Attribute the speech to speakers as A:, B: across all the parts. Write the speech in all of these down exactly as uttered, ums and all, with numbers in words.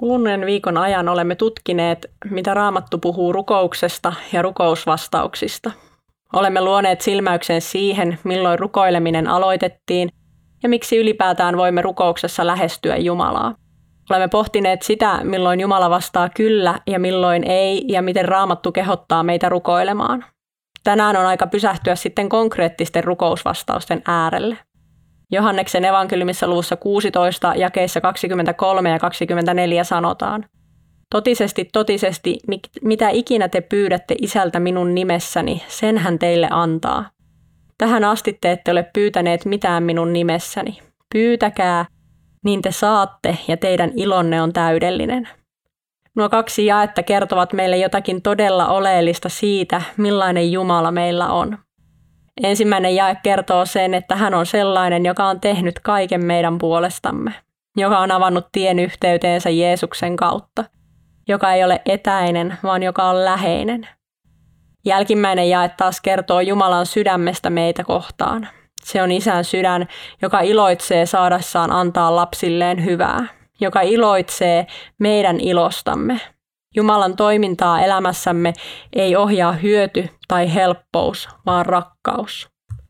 A: Kuluneen viikon ajan olemme tutkineet, mitä Raamattu puhuu rukouksesta ja rukousvastauksista. Olemme luoneet silmäyksen siihen, milloin rukoileminen aloitettiin ja miksi ylipäätään voimme rukouksessa lähestyä Jumalaa. Olemme pohtineet sitä, milloin Jumala vastaa kyllä ja milloin ei ja miten Raamattu kehottaa meitä rukoilemaan. Tänään on aika pysähtyä sitten konkreettisten rukousvastausten äärelle. Johanneksen evankeliumissa luvussa kuusitoista jakeissa kaksikymmentäkolme ja kaksikymmentäneljä sanotaan: Totisesti, totisesti, mitä ikinä te pyydätte Isältä minun nimessäni, sen hän teille antaa. Tähän asti te ette ole pyytäneet mitään minun nimessäni. Pyytäkää, niin te saatte ja teidän ilonne on täydellinen. Nuo kaksi jaetta kertovat meille jotakin todella oleellista siitä, millainen Jumala meillä on. Ensimmäinen jae kertoo sen, että hän on sellainen, joka on tehnyt kaiken meidän puolestamme, joka on avannut tien yhteyteensä Jeesuksen kautta, joka ei ole etäinen, vaan joka on läheinen. Jälkimmäinen jae taas kertoo Jumalan sydämestä meitä kohtaan. Se on Isän sydän, joka iloitsee saadassaan antaa lapsilleen hyvää, joka iloitsee meidän ilostamme. Jumalan toimintaa elämässämme ei ohjaa hyöty tai helppous, vaan rakkaus.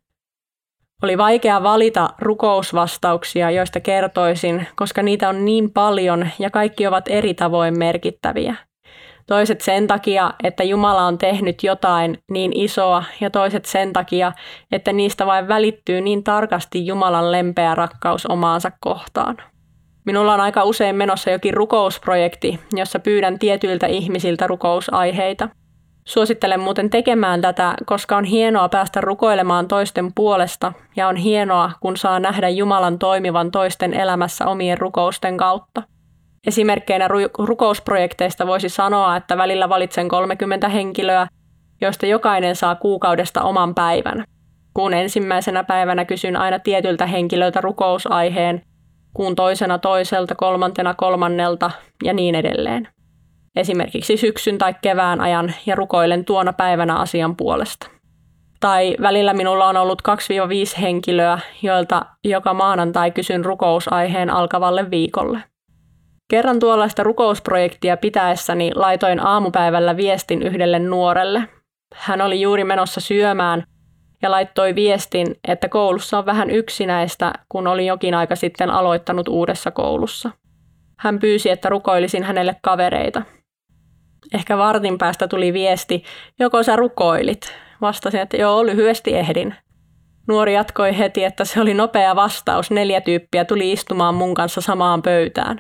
A: Oli vaikea valita rukousvastauksia, joista kertoisin, koska niitä on niin paljon ja kaikki ovat eri tavoin merkittäviä. Toiset sen takia, että Jumala on tehnyt jotain niin isoa, ja toiset sen takia, että niistä vain välittyy niin tarkasti Jumalan lempeä rakkaus omaansa kohtaan. Minulla on aika usein menossa jokin rukousprojekti, jossa pyydän tietyiltä ihmisiltä rukousaiheita. Suosittelen muuten tekemään tätä, koska on hienoa päästä rukoilemaan toisten puolesta ja on hienoa, kun saa nähdä Jumalan toimivan toisten elämässä omien rukousten kautta. Esimerkkeinä ru- rukousprojekteista voisi sanoa, että välillä valitsen kolmekymmentä henkilöä, joista jokainen saa kuukaudesta oman päivän. Kuun ensimmäisenä päivänä kysyn aina tietyltä henkilöltä rukousaiheen, kuun toisena toiselta, kolmantena kolmannelta ja niin edelleen. Esimerkiksi syksyn tai kevään ajan ja rukoilen tuona päivänä asian puolesta. Tai välillä minulla on ollut kaksi viisi henkilöä, joilta joka maanantai kysyn rukousaiheen alkavalle viikolle. Kerran tuollaista rukousprojektia pitäessäni laitoin aamupäivällä viestin yhdelle nuorelle. Hän oli juuri menossa syömään ja laittoi viestin, että koulussa on vähän yksinäistä, kun oli jokin aika sitten aloittanut uudessa koulussa. Hän pyysi, että rukoilisin hänelle kavereita. Ehkä vartin päästä tuli viesti, joko sä rukoilit. Vastasin, että joo, lyhyesti ehdin. Nuori jatkoi heti, että se oli nopea vastaus, neljä tyyppiä tuli istumaan mun kanssa samaan pöytään.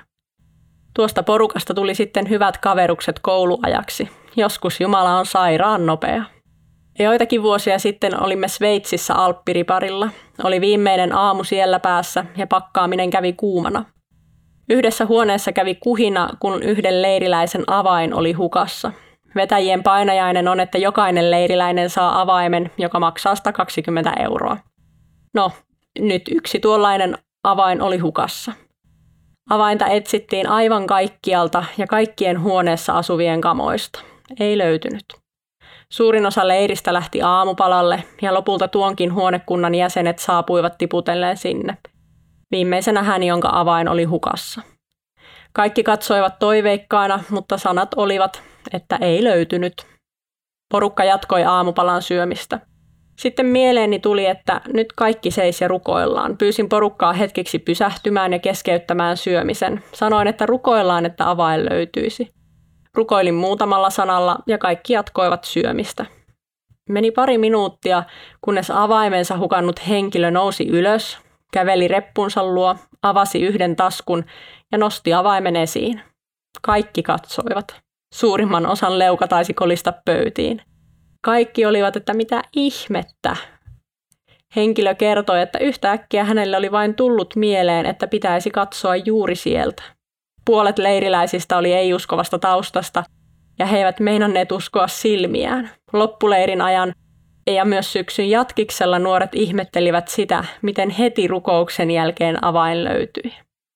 A: Tuosta porukasta tuli sitten hyvät kaverukset kouluajaksi. Joskus Jumala on sairaan nopea. Joitakin vuosia sitten olimme Sveitsissä Alppiriparilla. Oli viimeinen aamu siellä päässä ja pakkaaminen kävi kuumana. Yhdessä huoneessa kävi kuhina, kun yhden leiriläisen avain oli hukassa. Vetäjien painajainen on, että jokainen leiriläinen saa avaimen, joka maksaa sata kaksikymmentä euroa. No, nyt yksi tuollainen avain oli hukassa. Avainta etsittiin aivan kaikkialta ja kaikkien huoneessa asuvien kamoista. Ei löytynyt. Suurin osa leiristä lähti aamupalalle ja lopulta tuonkin huonekunnan jäsenet saapuivat tiputellen sinne. Viimeisenä hän, jonka avain oli hukassa. Kaikki katsoivat toiveikkaana, mutta sanat olivat, että ei löytynyt. Porukka jatkoi aamupalan syömistä. Sitten mieleeni tuli, että nyt kaikki seis ja rukoillaan. Pyysin porukkaa hetkeksi pysähtymään ja keskeyttämään syömisen. Sanoin, että rukoillaan, että avain löytyisi. Rukoilin muutamalla sanalla ja kaikki jatkoivat syömistä. Meni pari minuuttia, kunnes avaimensa hukannut henkilö nousi ylös, käveli reppunsa luo, avasi yhden taskun ja nosti avaimen esiin. Kaikki katsoivat. Suurimman osan leuka taisi kolista pöytiin. Kaikki olivat, että mitä ihmettä. Henkilö kertoi, että yhtäkkiä hänelle oli vain tullut mieleen, että pitäisi katsoa juuri sieltä. Puolet leiriläisistä oli ei-uskovasta taustasta ja he eivät meinanneet uskoa silmiään. Loppuleirin ajan ja myös syksyn jatkiksella nuoret ihmettelivät sitä, miten heti rukouksen jälkeen avain löytyi.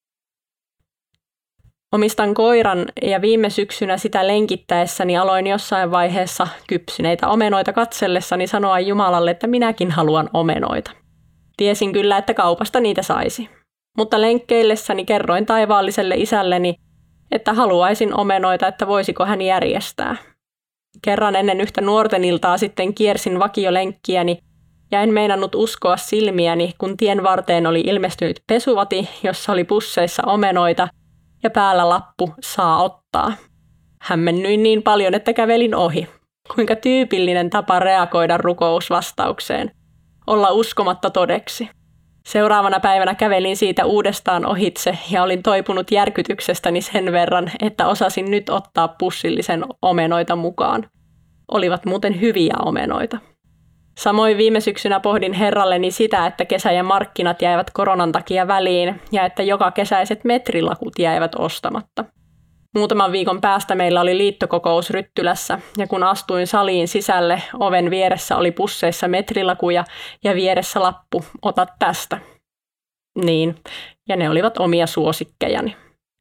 A: Omistan koiran ja viime syksynä sitä lenkittäessäni aloin jossain vaiheessa kypsyneitä omenoita katsellessani sanoa Jumalalle, että minäkin haluan omenoita. Tiesin kyllä, että kaupasta niitä saisi. Mutta lenkkeillessäni kerroin taivaalliselle isälleni, että haluaisin omenoita, että voisiko hän järjestää. Kerran ennen yhtä nuorten iltaa sitten kiersin vakiolenkkiäni ja en meinannut uskoa silmiäni, kun tien varteen oli ilmestynyt pesuvati, jossa oli pusseissa omenoita ja päällä lappu saa ottaa. Hämmennyin niin paljon, että kävelin ohi. Kuinka tyypillinen tapa reagoida rukousvastaukseen. Olla uskomatta todeksi. Seuraavana päivänä kävelin siitä uudestaan ohitse ja olin toipunut järkytyksestäni sen verran, että osasin nyt ottaa pussillisen omenoita mukaan. Olivat muuten hyviä omenoita. Samoin viime syksynä pohdin herralleni sitä, että kesä- ja markkinat jäivät koronan takia väliin ja että joka kesäiset metrilakut jäivät ostamatta. Muutaman viikon päästä meillä oli liittokokous Ryttylässä ja kun astuin saliin sisälle, oven vieressä oli pusseissa metrilakuja ja vieressä lappu, ota tästä. Niin, ja ne olivat omia suosikkejani.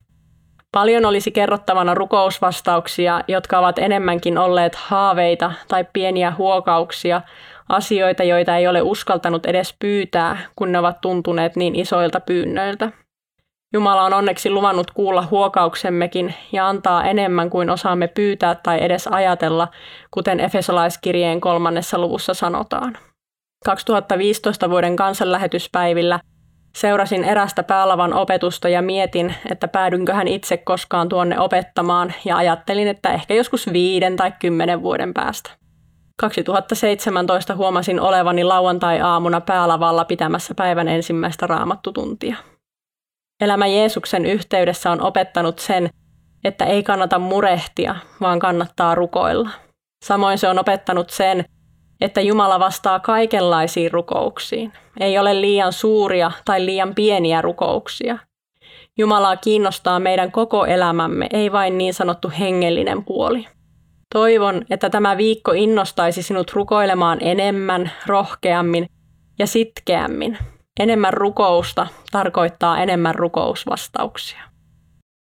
A: Paljon olisi kerrottavana rukousvastauksia, jotka ovat enemmänkin olleet haaveita tai pieniä huokauksia, asioita, joita ei ole uskaltanut edes pyytää, kun ne ovat tuntuneet niin isoilta pyynnöiltä. Jumala on onneksi luvannut kuulla huokauksemmekin ja antaa enemmän kuin osaamme pyytää tai edes ajatella, kuten Efesolaiskirjeen kolmannessa luvussa sanotaan. kaksituhattaviisitoista vuoden kansanlähetyspäivillä seurasin erästä päälavan opetusta ja mietin, että päädynköhän itse koskaan tuonne opettamaan ja ajattelin, että ehkä joskus viiden tai kymmenen vuoden päästä. kaksituhattaseitsemäntoista huomasin olevani lauantai-aamuna päälavalla pitämässä päivän ensimmäistä raamattutuntia. Elämä Jeesuksen yhteydessä on opettanut sen, että ei kannata murehtia, vaan kannattaa rukoilla. Samoin se on opettanut sen, että Jumala vastaa kaikenlaisiin rukouksiin. Ei ole liian suuria tai liian pieniä rukouksia. Jumalaa kiinnostaa meidän koko elämämme, ei vain niin sanottu hengellinen puoli. Toivon, että tämä viikko innostaisi sinut rukoilemaan enemmän, rohkeammin ja sitkeämmin. Enemmän rukousta tarkoittaa enemmän rukousvastauksia.